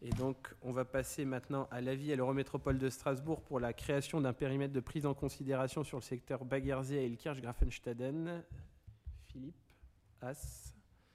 Et donc, on va passer maintenant à l'avis à l'Eurométropole de Strasbourg pour la création d'un périmètre de prise en considération sur le secteur Baggersee et Ilkirch-Grafenstaden. Philippe Haas.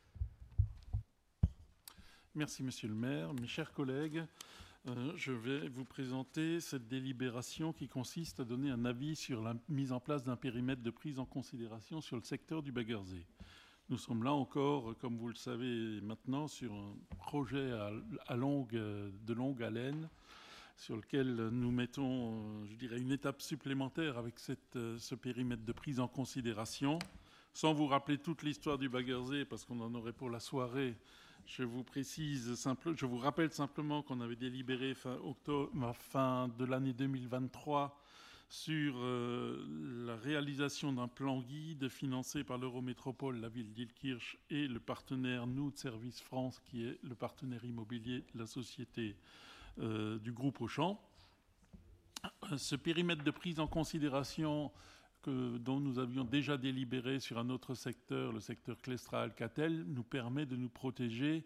Merci, Monsieur le maire. Mes chers collègues, je vais vous présenter cette délibération qui consiste à donner un avis sur la mise en place d'un périmètre de prise en considération sur le secteur du Baggersee. Nous sommes là encore, comme vous le savez maintenant, sur un projet de longue haleine sur lequel nous mettons, je dirais, une étape supplémentaire avec ce périmètre de prise en considération. Sans vous rappeler toute l'histoire du Baggersee, parce qu'on en aurait pour la soirée, je vous rappelle simplement qu'on avait délibéré fin de l'année 2023 sur la réalisation d'un plan guide financé par l'Eurométropole, la ville d'Ilkirch et le partenaire Nous de Service France, qui est le partenaire immobilier de la société du groupe Auchan. Ce périmètre de prise en considération dont nous avions déjà délibéré sur un autre secteur, le secteur Clestra-Alcatel, nous permet de nous protéger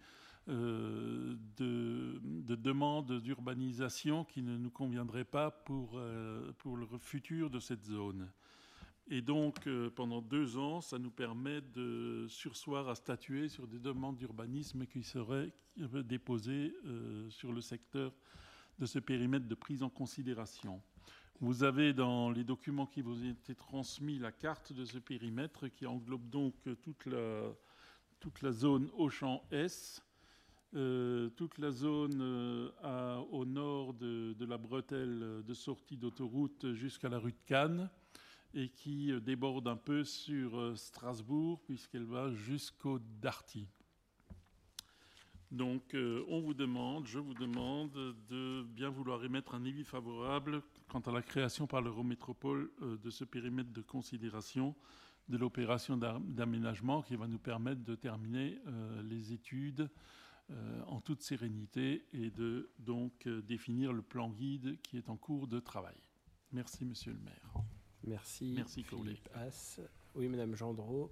de demandes d'urbanisation qui ne nous conviendraient pas pour le futur de cette zone. Et donc, pendant 2 ans, ça nous permet de surseoir à statuer sur des demandes d'urbanisme qui seraient déposées sur le secteur de ce périmètre de prise en considération. Vous avez dans les documents qui vous ont été transmis la carte de ce périmètre qui englobe donc toute la zone Auchan S, toute la zone au nord de la bretelle de sortie d'autoroute jusqu'à la rue de Cannes et qui déborde un peu sur Strasbourg puisqu'elle va jusqu'au Darty. Donc, je vous demande de bien vouloir émettre un avis favorable quant à la création par l'Eurométropole de ce périmètre de considération de l'opération d'aménagement qui va nous permettre de terminer les études en toute sérénité et de donc définir le plan guide qui est en cours de travail. Merci, Monsieur le maire. Merci Philippe Haas. Oui, Madame Gendreau.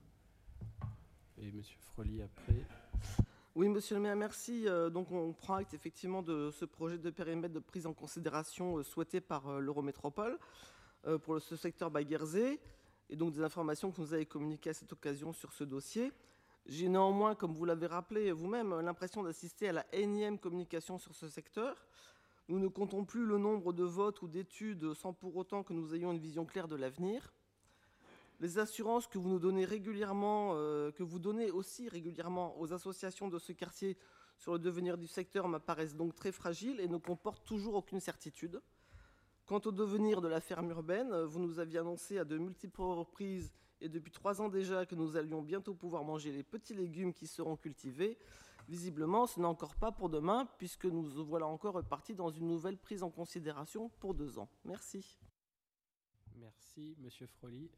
Et Monsieur Froli après. Oui, monsieur le maire, merci. Donc, on prend acte effectivement de ce projet de périmètre de prise en considération souhaité par l'Eurométropole pour ce secteur Baggersee et donc des informations que vous nous avez communiquées à cette occasion sur ce dossier. J'ai néanmoins, comme vous l'avez rappelé vous-même, l'impression d'assister à la énième communication sur ce secteur. Nous ne comptons plus le nombre de votes ou d'études sans pour autant que nous ayons une vision claire de l'avenir. Les assurances que vous nous donnez régulièrement, que vous donnez aussi régulièrement aux associations de ce quartier sur le devenir du secteur m'apparaissent donc très fragiles et ne comportent toujours aucune certitude. Quant au devenir de la ferme urbaine, vous nous aviez annoncé à de multiples reprises et depuis 3 ans déjà que nous allions bientôt pouvoir manger les petits légumes qui seront cultivés. Visiblement, ce n'est encore pas pour demain puisque nous voilà encore repartis dans une nouvelle prise en considération pour 2 ans. Merci. Merci, Monsieur Froli.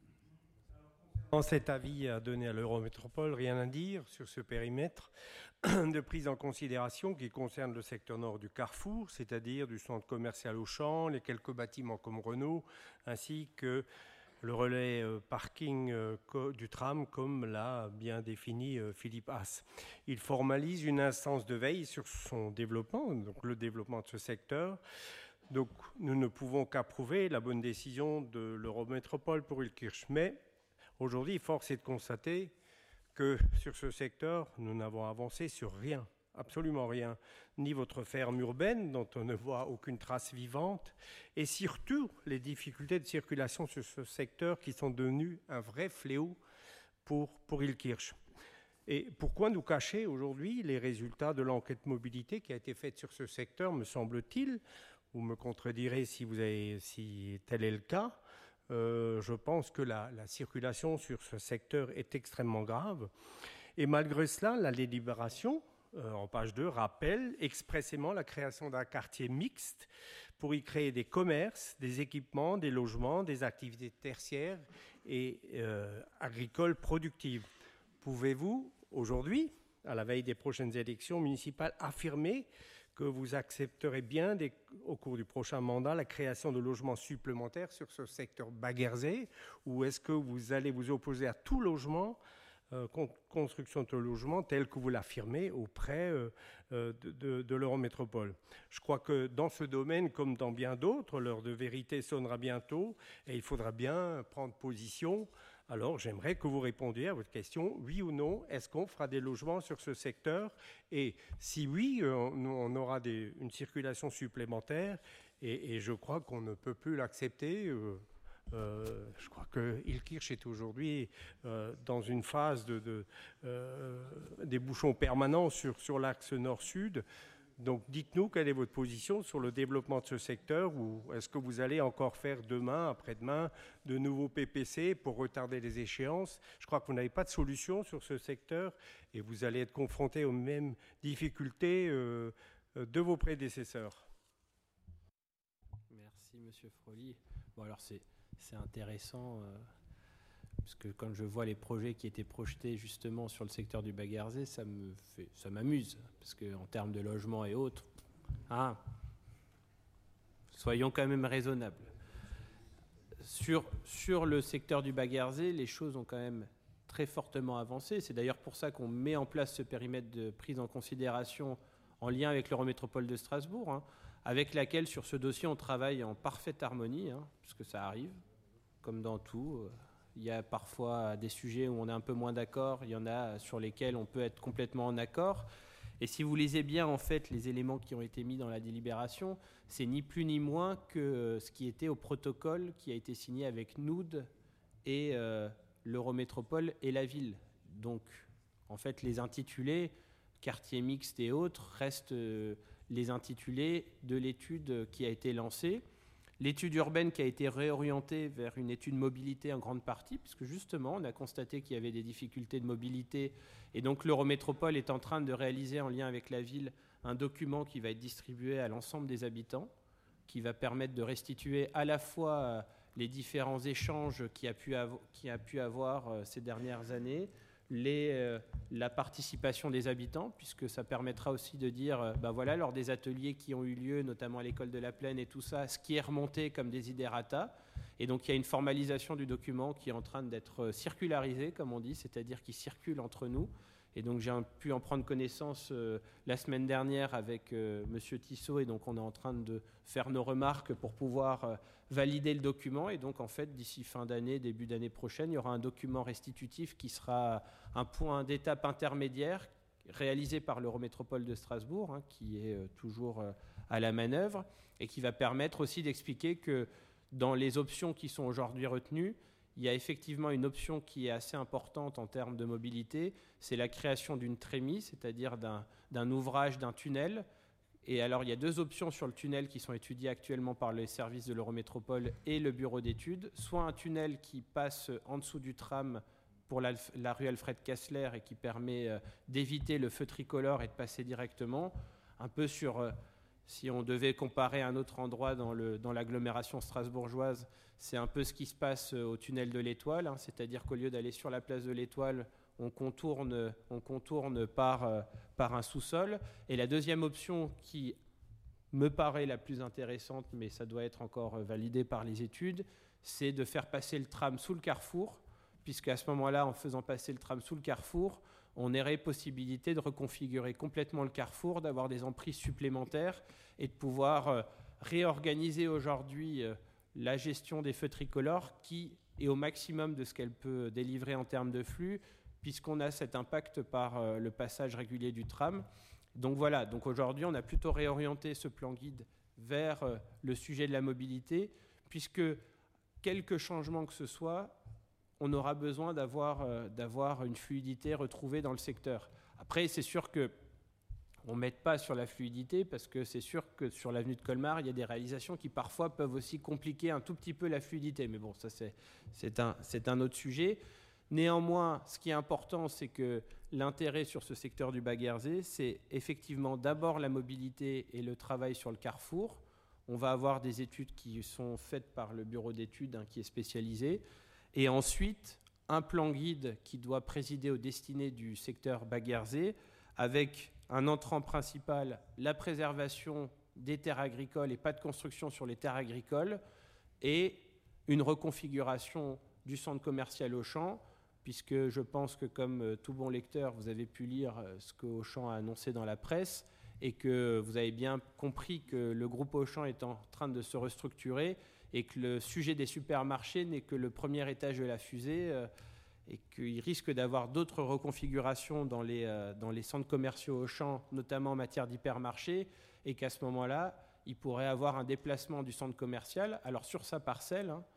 Dans cet avis à donner à l'Eurométropole, rien à dire sur ce périmètre de prise en considération qui concerne le secteur nord du Carrefour, c'est-à-dire du centre commercial Auchan, les quelques bâtiments comme Renault, ainsi que le relais parking du tram, comme l'a bien défini Philippe Haas. Il formalise une instance de veille sur son développement, donc le développement de ce secteur. Donc nous ne pouvons qu'approuver la bonne décision de l'Eurométropole pour Ilkirch. Mais aujourd'hui, force est de constater que sur ce secteur, nous n'avons avancé sur rien, absolument rien. Ni votre ferme urbaine, dont on ne voit aucune trace vivante, et surtout les difficultés de circulation sur ce secteur qui sont devenues un vrai fléau pour Ilkirch. Et pourquoi nous cacher aujourd'hui les résultats de l'enquête mobilité qui a été faite sur ce secteur, me semble-t-il? Vous me contredirez si tel est le cas. Je pense que la circulation sur ce secteur est extrêmement grave. Et malgré cela, la délibération, en page 2, rappelle expressément la création d'un quartier mixte pour y créer des commerces, des équipements, des logements, des activités tertiaires et agricoles productives. Pouvez-vous, aujourd'hui, à la veille des prochaines élections municipales, affirmer que vous accepterez bien, au cours du prochain mandat, la création de logements supplémentaires sur ce secteur Baggersee, ou est-ce que vous allez vous opposer à tout logement construction de logements tels que vous l'affirmez auprès de l'Eurométropole. Je crois que dans ce domaine, comme dans bien d'autres, l'heure de vérité sonnera bientôt et il faudra bien prendre position. Alors, j'aimerais que vous répondiez à votre question, oui ou non, est-ce qu'on fera des logements sur ce secteur? Et si oui, on aura une circulation supplémentaire et je crois qu'on ne peut plus l'accepter. Je crois que Ilkirch est aujourd'hui dans une phase des bouchons permanents sur l'axe nord-sud. Donc dites-nous quelle est votre position sur le développement de ce secteur, ou est-ce que vous allez encore faire demain, après-demain, de nouveaux PPC pour retarder les échéances? Je crois que vous n'avez pas de solution sur ce secteur et vous allez être confronté aux mêmes difficultés de vos prédécesseurs. Merci Monsieur Froli. Bon alors c'est intéressant parce que quand je vois les projets qui étaient projetés justement sur le secteur du Baguerzé, ça m'amuse parce que en termes de logement et autres, soyons quand même raisonnables. Sur le secteur du Baguerzé, les choses ont quand même très fortement avancé. C'est d'ailleurs pour ça qu'on met en place ce périmètre de prise en considération en lien avec l'Eurométropole de Strasbourg, avec laquelle sur ce dossier on travaille en parfaite harmonie, puisque ça arrive, comme dans tout. Il y a parfois des sujets où on est un peu moins d'accord, il y en a sur lesquels on peut être complètement en accord. Et si vous lisez bien en fait les éléments qui ont été mis dans la délibération, c'est ni plus ni moins que ce qui était au protocole qui a été signé avec Noud et l'Eurométropole et la ville. Donc en fait les intitulés, quartier mixte et autres, restent les intitulés de l'étude qui a été lancée. L'étude urbaine qui a été réorientée vers une étude mobilité en grande partie, puisque justement, on a constaté qu'il y avait des difficultés de mobilité. Et donc, l'Eurométropole est en train de réaliser, en lien avec la ville, un document qui va être distribué à l'ensemble des habitants, qui va permettre de restituer à la fois les différents échanges qu'il y a pu avoir ces dernières années, la participation des habitants, puisque ça permettra aussi de dire, voilà, lors des ateliers qui ont eu lieu, notamment à l'école de la Plaine et tout ça, ce qui est remonté comme desiderata. Et donc il y a une formalisation du document qui est en train d'être circularisé, comme on dit, c'est-à-dire qui circule entre nous. Et donc j'ai pu en prendre connaissance la semaine dernière avec Monsieur Tissot, et donc on est en train de faire nos remarques pour pouvoir valider le document. Et donc en fait d'ici fin d'année, début d'année prochaine, il y aura un document restitutif qui sera un point d'étape intermédiaire réalisé par l'Eurométropole de Strasbourg, qui est toujours à la manœuvre, et qui va permettre aussi d'expliquer que dans les options qui sont aujourd'hui retenues, il y a effectivement une option qui est assez importante en termes de mobilité, c'est la création d'une trémie, c'est-à-dire d'un ouvrage, d'un tunnel. Et alors, il y a deux options sur le tunnel qui sont étudiées actuellement par les services de l'Eurométropole et le bureau d'études. Soit un tunnel qui passe en dessous du tram pour la rue Alfred Kessler et qui permet d'éviter le feu tricolore et de passer directement, un peu sur... Si on devait comparer un autre endroit dans l'agglomération strasbourgeoise, c'est un peu ce qui se passe au tunnel de l'Étoile, c'est-à-dire qu'au lieu d'aller sur la place de l'Étoile, on contourne par un sous-sol. Et la deuxième option qui me paraît la plus intéressante, mais ça doit être encore validé par les études, c'est de faire passer le tram sous le carrefour, puisqu'à ce moment-là, en faisant passer le tram sous le carrefour, on aurait possibilité de reconfigurer complètement le carrefour, d'avoir des emprises supplémentaires et de pouvoir réorganiser aujourd'hui la gestion des feux tricolores qui est au maximum de ce qu'elle peut délivrer en termes de flux, puisqu'on a cet impact par le passage régulier du tram. Donc voilà, donc aujourd'hui on a plutôt réorienté ce plan guide vers le sujet de la mobilité, puisque quelques changements que ce soit, on aura besoin d'avoir une fluidité retrouvée dans le secteur. Après, c'est sûr qu'on ne met pas sur la fluidité, parce que c'est sûr que sur l'avenue de Colmar, il y a des réalisations qui parfois peuvent aussi compliquer un tout petit peu la fluidité. Mais bon, ça c'est un autre sujet. Néanmoins, ce qui est important, c'est que l'intérêt sur ce secteur du Baguerzé, c'est effectivement d'abord la mobilité et le travail sur le carrefour. On va avoir des études qui sont faites par le bureau d'études qui est spécialisé. Et ensuite, un plan guide qui doit présider aux destinées du secteur Baguerzé, avec un entrant principal, la préservation des terres agricoles et pas de construction sur les terres agricoles, et une reconfiguration du centre commercial Auchan puisque je pense que comme tout bon lecteur, vous avez pu lire ce que Auchan a annoncé dans la presse et que vous avez bien compris que le groupe Auchan est en train de se restructurer et que le sujet des supermarchés n'est que le premier étage de la fusée et qu'il risque d'avoir d'autres reconfigurations dans les centres commerciaux Auchan, notamment en matière d'hypermarché, et qu'à ce moment-là, il pourrait avoir un déplacement du centre commercial, alors sur sa parcelle, hein,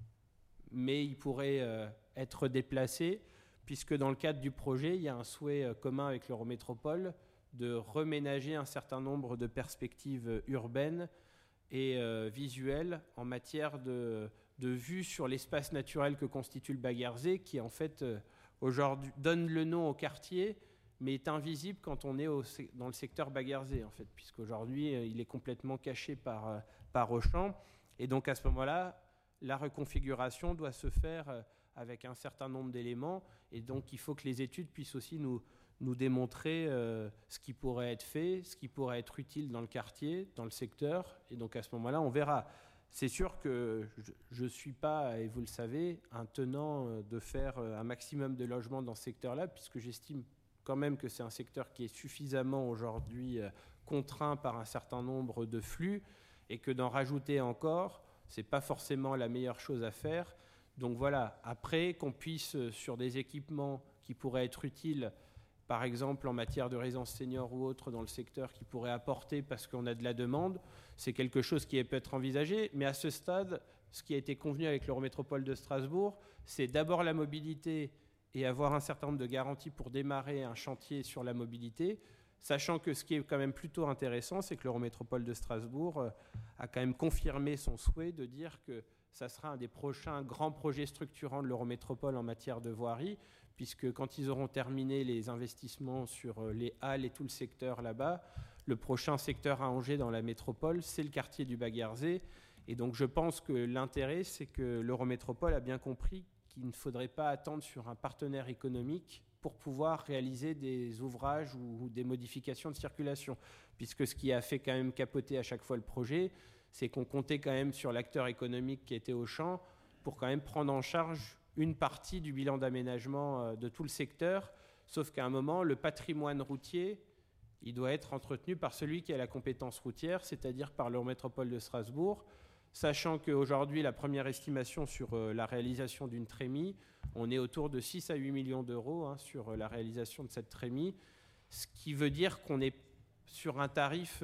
mais il pourrait être déplacé, puisque dans le cadre du projet, il y a un souhait commun avec l'Eurométropole de reménager un certain nombre de perspectives urbaines et visuelles en matière de vue sur l'espace naturel que constitue le Baguerzé, qui en fait aujourd'hui donne le nom au quartier, mais est invisible quand on est dans le secteur Baguerzé, en fait, puisqu'aujourd'hui il est complètement caché par Auchan. Et donc à ce moment-là, la reconfiguration doit se faire avec un certain nombre d'éléments, et donc il faut que les études puissent aussi nous démontrer ce qui pourrait être fait, ce qui pourrait être utile dans le quartier, dans le secteur, et donc à ce moment-là, on verra. C'est sûr que je ne suis pas, et vous le savez, un tenant de faire un maximum de logements dans ce secteur-là, puisque j'estime quand même que c'est un secteur qui est suffisamment aujourd'hui contraint par un certain nombre de flux, et que d'en rajouter encore, ce n'est pas forcément la meilleure chose à faire. Donc voilà, après qu'on puisse, sur des équipements qui pourraient être utiles, par exemple en matière de résidence senior ou autre dans le secteur, qui pourrait apporter parce qu'on a de la demande, c'est quelque chose qui peut être envisagé. Mais à ce stade, ce qui a été convenu avec l'Eurométropole de Strasbourg, c'est d'abord la mobilité et avoir un certain nombre de garanties pour démarrer un chantier sur la mobilité, sachant que ce qui est quand même plutôt intéressant, c'est que l'Eurométropole de Strasbourg a quand même confirmé son souhait de dire que ça sera un des prochains grands projets structurants de l'Eurométropole en matière de voirie, puisque quand ils auront terminé les investissements sur les halles et tout le secteur là-bas, le prochain secteur à Angers dans la métropole, c'est le quartier du Baguerzé. Et donc je pense que l'intérêt, c'est que l'Eurométropole a bien compris qu'il ne faudrait pas attendre sur un partenaire économique pour pouvoir réaliser des ouvrages ou des modifications de circulation. Puisque ce qui a fait quand même capoter à chaque fois le projet, c'est qu'on comptait quand même sur l'acteur économique qui était Auchan pour quand même prendre en charge une partie du bilan d'aménagement de tout le secteur, sauf qu'à un moment, le patrimoine routier, il doit être entretenu par celui qui a la compétence routière, c'est-à-dire par l'Eurométropole de Strasbourg, sachant qu'aujourd'hui, la première estimation sur la réalisation d'une trémie, on est autour de 6 à 8 millions d'euros sur la réalisation de cette trémie, ce qui veut dire qu'on est sur un tarif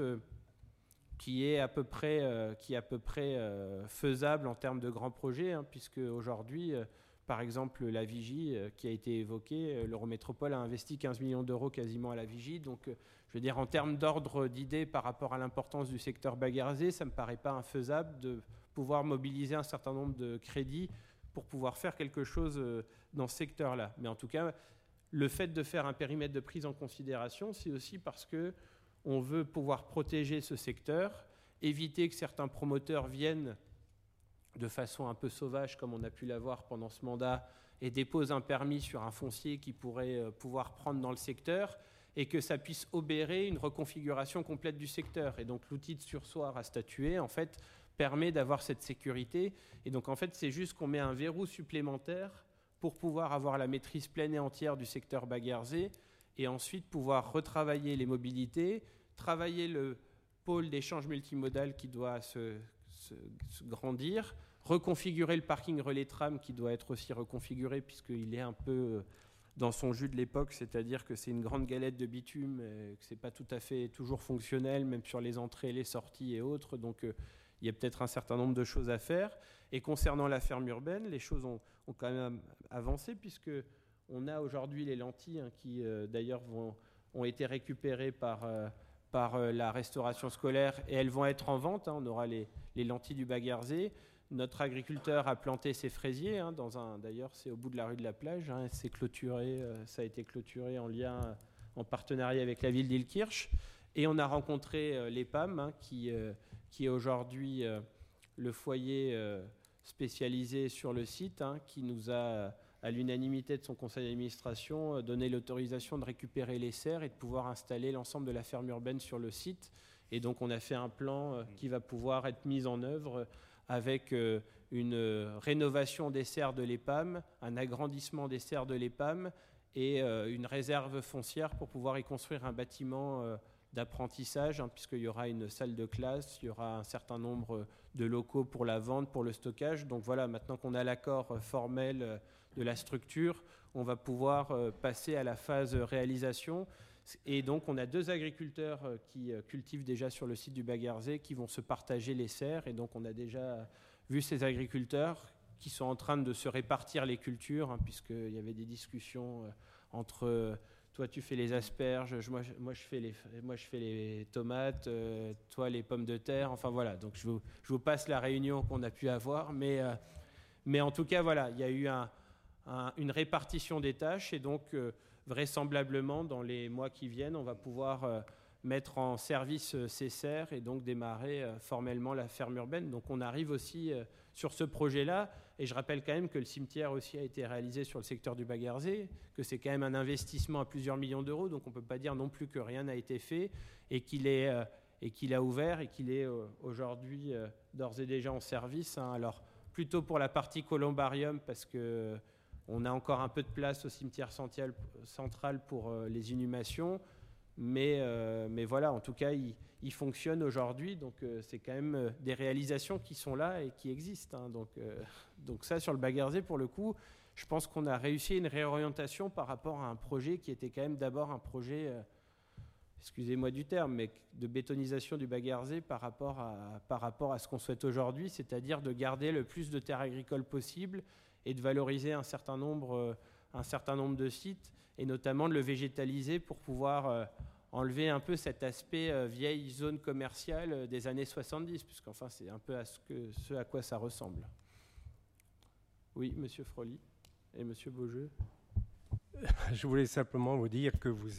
qui est à peu près faisable en termes de grands projets, puisque aujourd'hui, par exemple, la Vigie qui a été évoquée, l'Eurométropole a investi 15 millions d'euros quasiment à la Vigie. Donc, je veux dire, en termes d'ordre d'idée par rapport à l'importance du secteur Baguerzé, ça ne me paraît pas infaisable de pouvoir mobiliser un certain nombre de crédits pour pouvoir faire quelque chose dans ce secteur-là. Mais en tout cas, le fait de faire un périmètre de prise en considération, c'est aussi parce qu'on veut pouvoir protéger ce secteur, éviter que certains promoteurs viennent de façon un peu sauvage, comme on a pu l'avoir pendant ce mandat, et dépose un permis sur un foncier qui pourrait pouvoir prendre dans le secteur, et que ça puisse obérer une reconfiguration complète du secteur. Et donc l'outil de surseoir à statuer, en fait, permet d'avoir cette sécurité. Et donc en fait, c'est juste qu'on met un verrou supplémentaire pour pouvoir avoir la maîtrise pleine et entière du secteur Baguerzé, et ensuite pouvoir retravailler les mobilités, travailler le pôle d'échange multimodal qui doit se grandir, reconfigurer le parking relais tram qui doit être aussi reconfiguré puisqu'il est un peu dans son jus de l'époque, c'est-à-dire que c'est une grande galette de bitume, que c'est pas tout à fait toujours fonctionnel, même sur les entrées, les sorties et autres. Donc il y a peut-être un certain nombre de choses à faire. Et concernant la ferme urbaine, les choses ont quand même avancé puisque on a aujourd'hui les lentilles qui d'ailleurs ont été récupérées par la restauration scolaire et elles vont être en vente. On aura les lentilles du Baguerzé. Notre agriculteur a planté ses fraisiers d'ailleurs c'est au bout de la rue de la Plage. C'est clôturé, ça a été clôturé en partenariat avec la ville d'Illkirch. Et on a rencontré les PAM qui est aujourd'hui le foyer spécialisé sur le site, qui nous a, à l'unanimité de son conseil d'administration, donné l'autorisation de récupérer les serres et de pouvoir installer l'ensemble de la ferme urbaine sur le site. Et donc on a fait un plan qui va pouvoir être mis en œuvre avec une rénovation des serres de l'EPAM, un agrandissement des serres de l'EPAM et une réserve foncière pour pouvoir y construire un bâtiment d'apprentissage, puisqu'il y aura une salle de classe, il y aura un certain nombre de locaux pour la vente, pour le stockage. Donc voilà, maintenant qu'on a l'accord formel de la structure, on va pouvoir passer à la phase réalisation. Et donc on a 2 agriculteurs qui cultivent déjà sur le site du Bas-Guerzé qui vont se partager les serres. Et donc on a déjà vu ces agriculteurs qui sont en train de se répartir les cultures, puisqu'il y avait des discussions entre... Toi, tu fais les asperges, moi je fais les tomates, toi, les pommes de terre. Enfin, voilà. Donc, je vous passe la réunion qu'on a pu avoir. Mais en tout cas, voilà, il y a eu une répartition des tâches. Et donc, vraisemblablement, dans les mois qui viennent, on va pouvoir mettre en service ces serres et donc démarrer formellement la ferme urbaine. Donc, on arrive aussi sur ce projet-là. Et je rappelle quand même que le cimetière aussi a été réalisé sur le secteur du Bas-Guerzé, que c'est quand même un investissement à plusieurs millions d'euros, donc on ne peut pas dire non plus que rien n'a été fait et qu'il a ouvert et qu'il est aujourd'hui d'ores et déjà en service. Alors plutôt pour la partie columbarium, parce qu'on a encore un peu de place au cimetière central pour les inhumations, mais voilà, en tout cas, il fonctionne aujourd'hui, donc c'est quand même des réalisations qui sont là et qui existent. Donc ça, sur le Bas-Guerzé, pour le coup, je pense qu'on a réussi une réorientation par rapport à un projet qui était quand même d'abord un projet, excusez-moi du terme, mais de bétonisation du Bas-Guerzé par rapport à ce qu'on souhaite aujourd'hui, c'est-à-dire de garder le plus de terres agricoles possible et de valoriser un certain nombre de sites, et notamment de le végétaliser pour pouvoir enlever un peu cet aspect vieille zone commerciale des années 70, puisqu'enfin c'est un peu ce à quoi ça ressemble. Oui, Monsieur Froli et Monsieur Beaujeu. Je voulais simplement vous dire que vous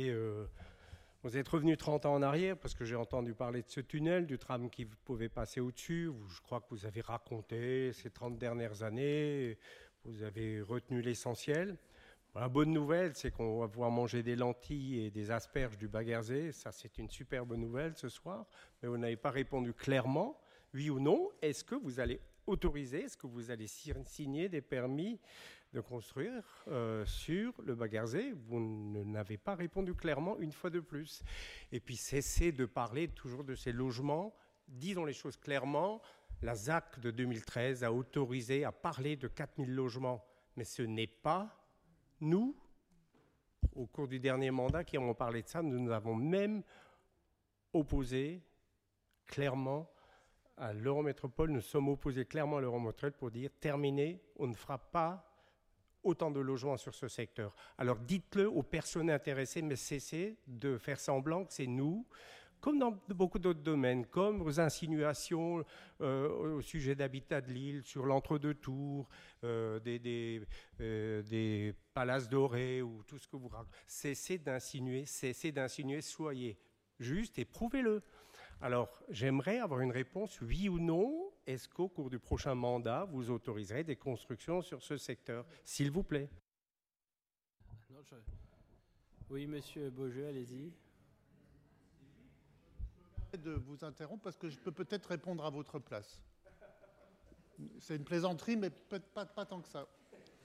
êtes revenu 30 ans en arrière, parce que j'ai entendu parler de ce tunnel, du tram qui pouvait passer au-dessus. Je crois que vous avez raconté ces 30 dernières années, vous avez retenu l'essentiel. La bonne nouvelle, c'est qu'on va pouvoir manger des lentilles et des asperges du Bas-Guerzé. Ça, c'est une super bonne nouvelle ce soir. Mais vous n'avez pas répondu clairement, oui ou non. Est-ce que vous allez autoriser, est-ce que vous allez signer des permis de construire sur le Bas-Guerzé? Vous n'avez pas répondu clairement une fois de plus. Et puis, cessez de parler toujours de ces logements. Disons les choses clairement. La ZAC de 2013 a autorisé à parler de 4000 logements. Mais ce n'est pas... Nous, au cours du dernier mandat, qui avons parlé de ça, nous avons même opposé clairement à l'Eurométropole, nous sommes opposés clairement à l'Eurométropole pour dire terminé, on ne fera pas autant de logements sur ce secteur. Alors dites-le aux personnes intéressées, mais cessez de faire semblant que c'est nous, comme dans beaucoup d'autres domaines, comme aux insinuations au sujet d'habitat de l'île, sur l'entre-deux-tours, des palaces dorés ou tout ce que vous racontez. Cessez d'insinuer, soyez juste et prouvez-le. Alors, j'aimerais avoir une réponse, oui ou non. Est-ce qu'au cours du prochain mandat, vous autoriserez des constructions sur ce secteur, s'il vous plaît? Oui, Monsieur Beaujeu, allez-y. De vous interrompre parce que je peux peut-être répondre à votre place. C'est une plaisanterie, mais pas tant que ça.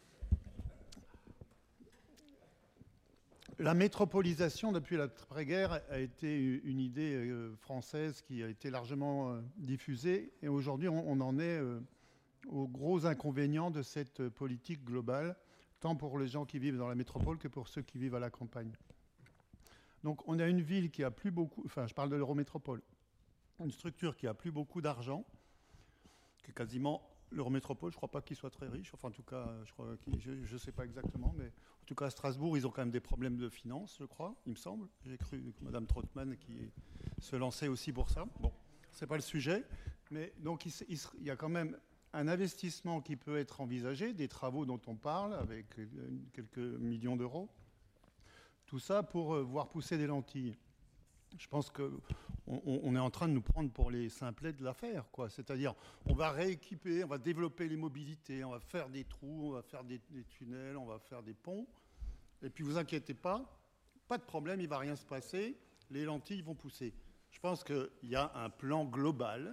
La métropolisation depuis l'après-guerre a été une idée française qui a été largement diffusée, et aujourd'hui on en est aux gros inconvénients de cette politique globale, tant pour les gens qui vivent dans la métropole que pour ceux qui vivent à la campagne. Donc on a une ville qui a plus beaucoup, enfin je parle de l'Eurométropole, une structure qui a plus beaucoup d'argent, qui est quasiment l'Eurométropole, je ne crois pas qu'il soit très riche, enfin en tout cas, je ne sais pas exactement, mais en tout cas à Strasbourg, ils ont quand même des problèmes de finances, je crois, il me semble. J'ai cru que Mme Trottmann qui se lançait aussi pour ça. Bon, ce n'est pas le sujet, mais donc il y a quand même un investissement qui peut être envisagé, des travaux dont on parle, avec quelques millions d'euros. Tout ça pour voir pousser des lentilles. Je pense qu'on est en train de nous prendre pour les simplets de l'affaire, quoi. C'est-à-dire, on va rééquiper, on va développer les mobilités, on va faire des trous, on va faire des tunnels, on va faire des ponts. Et puis, vous inquiétez pas de problème, il ne va rien se passer, les lentilles vont pousser. Je pense qu'il y a un plan global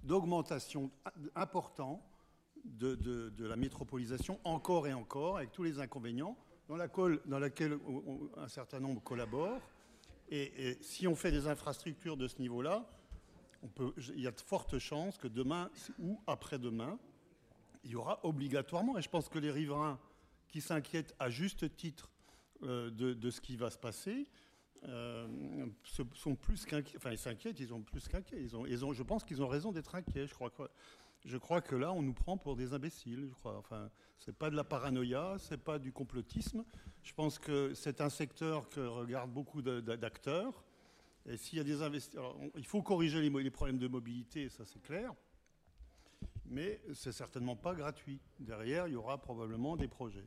d'augmentation important de la métropolisation, encore et encore, avec tous les inconvénients, dans laquelle un certain nombre collaborent. Et si on fait des infrastructures de ce niveau-là, il y a de fortes chances que demain ou après-demain, il y aura obligatoirement, et je pense que les riverains qui s'inquiètent à juste titre de ce qui va se passer, sont plus qu'inquiets. Enfin, ils s'inquiètent, ils sont plus qu'inquiets. Je pense qu'ils ont raison d'être inquiets. Je crois que là, on nous prend pour des imbéciles. Enfin, c'est pas de la paranoïa, c'est pas du complotisme. Je pense que c'est un secteur que regardent beaucoup d'acteurs. Et s'il y a des investisseurs, il faut corriger les problèmes de mobilité, ça c'est clair. Mais c'est certainement pas gratuit. Derrière, il y aura probablement des projets.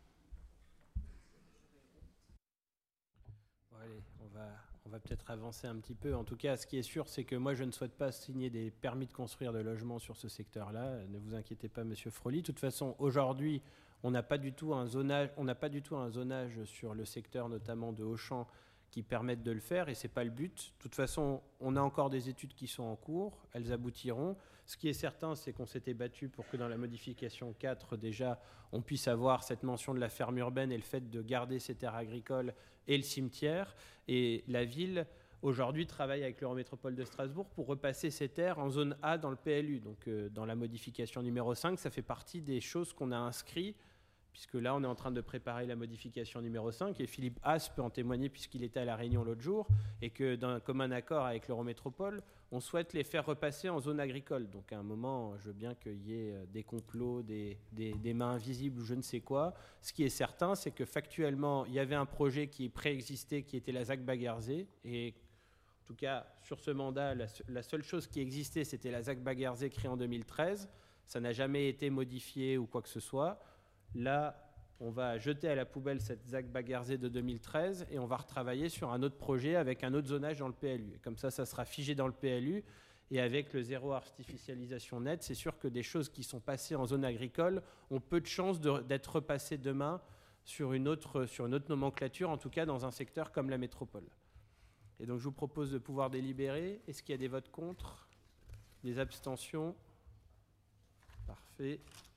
Bon, allez, on va peut-être avancer un petit peu. En tout cas, ce qui est sûr, c'est que moi, je ne souhaite pas signer des permis de construire de logements sur ce secteur-là. Ne vous inquiétez pas, Monsieur Froli. De toute façon, aujourd'hui, on n'a pas du tout un zonage sur le secteur, notamment de Auchan, qui permettent de le faire, et ce n'est pas le but. De toute façon, on a encore des études qui sont en cours, elles aboutiront. Ce qui est certain, c'est qu'on s'était battu pour que dans la modification 4, déjà, on puisse avoir cette mention de la ferme urbaine et le fait de garder ces terres agricoles et le cimetière. Et la ville, aujourd'hui, travaille avec l'Eurométropole de Strasbourg pour repasser ces terres en zone A dans le PLU. Donc, dans la modification numéro 5, ça fait partie des choses qu'on a inscrites, puisque là, on est en train de préparer la modification numéro 5, et Philippe Haas peut en témoigner puisqu'il était à La Réunion l'autre jour, et que d'un commun accord avec l'Eurométropole, on souhaite les faire repasser en zone agricole. Donc à un moment, je veux bien qu'il y ait des complots, des mains invisibles ou je ne sais quoi. Ce qui est certain, c'est que factuellement, il y avait un projet qui préexistait, qui était la ZAC Baguerzé, et en tout cas, sur ce mandat, la seule chose qui existait, c'était la ZAC Baguerzé créée en 2013. Ça n'a jamais été modifié ou quoi que ce soit. Là, on va jeter à la poubelle cette ZAC Baguerzé de 2013 et on va retravailler sur un autre projet avec un autre zonage dans le PLU. Et comme ça sera figé dans le PLU. Et avec le zéro artificialisation nette, c'est sûr que des choses qui sont passées en zone agricole ont peu de chances d'être repassées demain sur une autre nomenclature, en tout cas dans un secteur comme la métropole. Et donc je vous propose de pouvoir délibérer. Est-ce qu'il y a des votes contre? Des abstentions? Parfait.